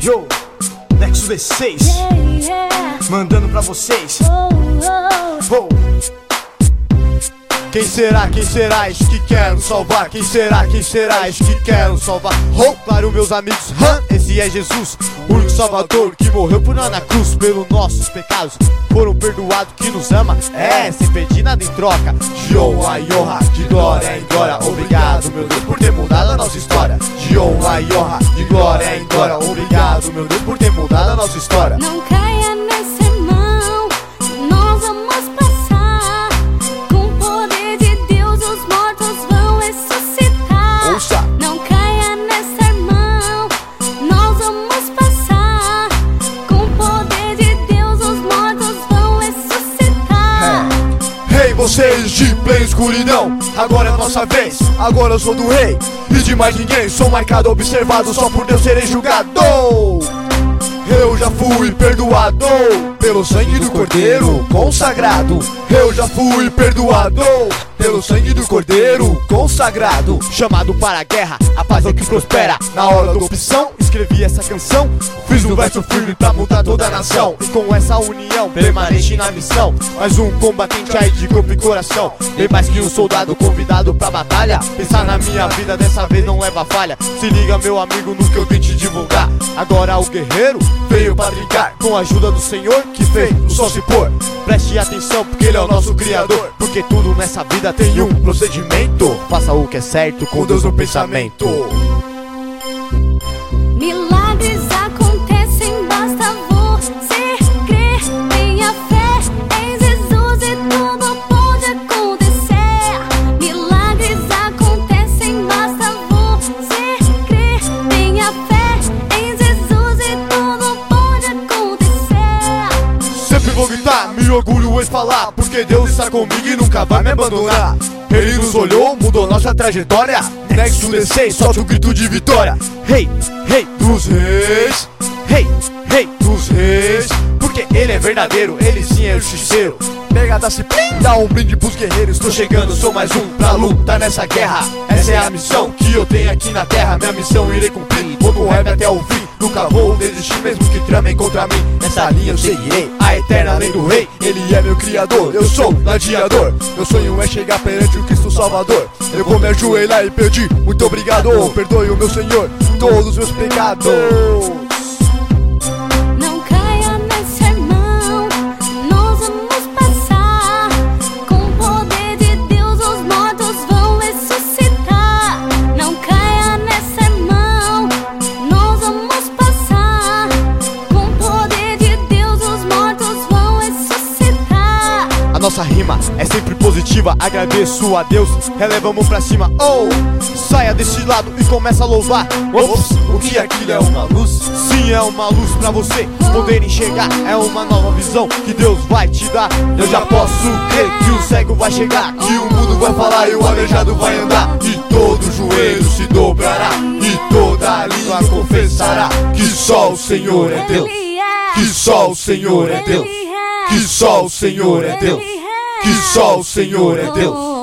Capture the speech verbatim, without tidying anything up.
Yo, Nexus D seis, mandando pra vocês. Oh. Quem será, quem será isso que quero salvar? Quem será, quem será isso que quero salvar? Oh, claro, meus amigos, huh? Esse é Jesus, o único salvador que morreu por nós na cruz. Pelos nossos pecados foram perdoados, que nos ama, é, sem pedir nada em troca. De honra a honra, de glória em glória. Obrigado, meu Deus, por ter mudado a nossa história. De honra e honra, de glória em glória. Obrigado, meu Deus, por ter mudado a nossa história. Não caia nesse irmão, nós vamos passar. Com o poder de Deus os mortos vão ressuscitar. Ouça. Não caia nesse irmão, nós vamos passar. Com o poder de Deus os mortos vão ressuscitar. Ei, hey, vocês de plena escuridão, agora é a nossa vez, agora eu sou do rei e de mais ninguém. Sou marcado, observado, só por Deus serei julgado. Eu já fui perdoado pelo sangue do Cordeiro consagrado. Eu já fui perdoado pelo sangue do Cordeiro consagrado. Chamado para a guerra, a paz é o que prospera. Na hora da opção, escrevi essa canção. Fiz um verso firme pra mudar toda a nação. E com essa união, permanente na missão. Mais um combatente aí de corpo e coração. Bem mais que um soldado convidado pra batalha. Pensar na minha vida, dessa vez não leva falha. Se liga, meu amigo, no que eu vim te divulgar. Agora o guerreiro veio pra brincar, com a ajuda do Senhor que fez o sol se pôr. Preste atenção, porque Ele é o nosso Criador. Porque tudo nessa vida tem um procedimento. Faça o que é certo com Deus no pensamento. Milagres acontecem, basta você crer. Tenha fé em Jesus e tudo pode acontecer. Milagres acontecem, basta você crer. Tenha fé em Jesus e tudo pode acontecer. Sempre vou gritar, me orgulho em falar, porque Deus está comigo e nunca vai me abandonar. Ele nos olhou, mudou nossa trajetória. Nexus D seis, solta o grito de vitória. Rei, rei dos reis, rei, rei dos reis. Porque ele é verdadeiro, ele sim é justiceiro. Pegada se plim, dá um brinde pros guerreiros. Tô chegando, sou mais um pra lutar nessa guerra. Essa é a missão que eu tenho aqui na terra. Minha missão irei cumprir, vou com rap até o fim. Nunca vou desistir mesmo que tramem contra mim. Nessa linha eu seguirei, a eterna lei do rei. Ele é meu criador, eu sou gladiador. Meu sonho é chegar perante o Cristo Salvador. Eu vou me ajoelhar e pedir muito obrigado. Perdoe o meu Senhor todos os meus pecados. Não caia nesse irmão, nós vamos passar. Com o poder de Deus os mortos vão ressuscitar. Não caia nesse irmão, nós vamos passar. Com o poder de Deus os mortos vão ressuscitar. A nossa rima é sempre positiva, agradeço a Deus, relevamos pra cima. Oh, saia desse lado e começa a louvar. Ops, o que aquilo é uma luz? Sim, é uma luz pra você poder enxergar. É uma nova visão que Deus vai te dar. Eu já posso crer que o cego vai chegar, que o mundo vai falar e o aleijado vai andar. E todo joelho se dobrará e toda língua confessará que só o Senhor é Deus. Que só o Senhor é Deus. Que só o Senhor é Deus. Que só o Senhor é Deus.